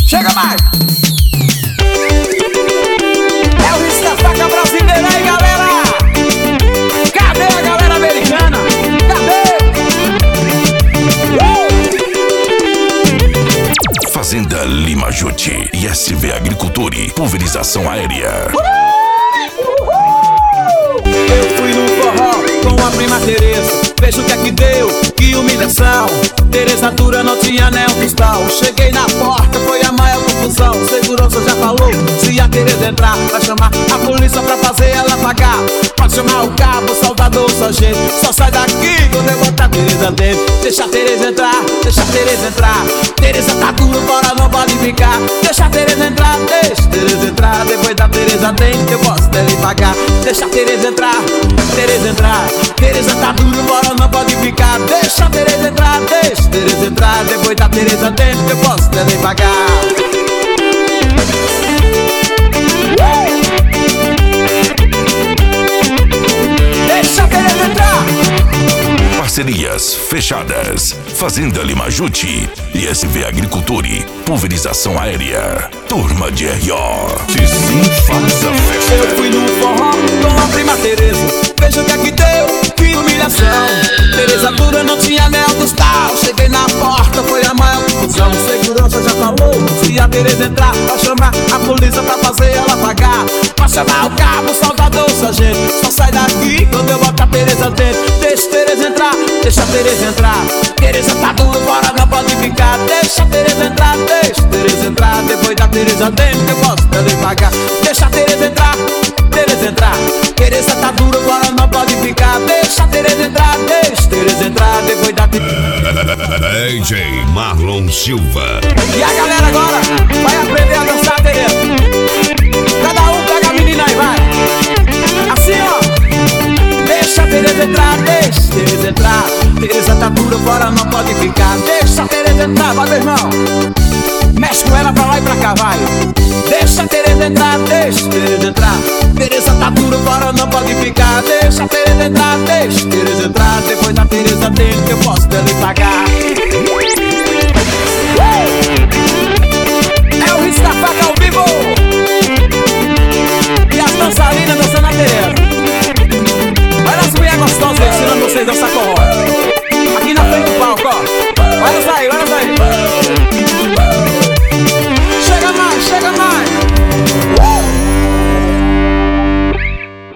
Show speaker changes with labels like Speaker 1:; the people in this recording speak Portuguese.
Speaker 1: Chega mais! É o risco da faca brasileira aí, galera! Cadê a galera americana? Cadê?
Speaker 2: Fazenda Lima Jutti e SV Agriculture, pulverização aérea.
Speaker 1: Eu fui no forró com a prima Tereza. Veja o que é que deu, que humilhação. Tereza dura, não tinha nem um cristal. Cheguei na porta, foi a maior confusão. Segurança já falou, se a Tereza entrar, vai chamar a polícia pra fazer ela pagar. Pode chamar o cabo, o soldado, o sargento. Só sai daqui quando eu botar a Tereza dentro. Deixa a Tereza entrar, deixa a Tereza entrar. Tereza tá duro, bora, não pode ficar. Deixa a Tereza entrar, deixa a Tereza entrar. Depois da Tereza dentro, eu posso dele pagar. Deixa a Tereza entrar, Tereza entrar. Tereza tá duro, bora, não pode ficar. Deixa a Tereza entrar, deixa a Tereza entrar. Depois da Tereza dentro, eu posso dele pagar. Deixa a Tereza entrar.
Speaker 2: Parcerias fechadas. Fazenda Lima Jutti e SV Agriculture, pulverização aérea. Turma de R.O. Que sim faz a festa.
Speaker 1: Eu fui no forró com a prima Tereza. Veja o que é que deu, que humilhação. Tereza dura, não tinha anel dos tal. Cheguei na porta, foi a maior confusão. Segurança já falou, se a Tereza entrar, vai chamar a polícia pra fazer ela pagar. Vai chamar o cabo, o soldado, o sargento. Só sai daqui quando eu botar a Tereza dentro. Deixa a Tereza entrar, deixa a Tereza entrar. Tereza tá duro, bora, não pode ficar. Deixa a Tereza entrar, deixa a Tereza entrar. Depois da Tereza dentro, eu posso também pagar. Deixa a Tereza entrar, Tereza entrar. Tereza tá duro, bora, não pode ficar. Deixa a Tereza entrar, deixa a Tereza entrar. Depois da
Speaker 2: DJ Marlon Silva.
Speaker 1: E a galera agora vai aprender a dançar, Tereza. Cada um pega a menina e vai. Assim, ó. Deixa a Tereza entrar, deixa a Tereza entrar. Tereza tá dura, bora, não pode ficar. Deixa a Tereza entrar, vai, meu irmão. Mexe com ela pra lá e pra cá, vai. Deixa a Tereza entrar, deixa a Tereza entrar. Tereza tá dura, bora, não pode ficar. Deixa a Tereza entrar, deixa a Tereza entrar. Depois da Tereza dentro, eu posso dele pagar. É o risco da faca ao vivo. E as dançarinas dançando a Tereza. Olha as mulheres gostosas ensinando vocês a dançar forró.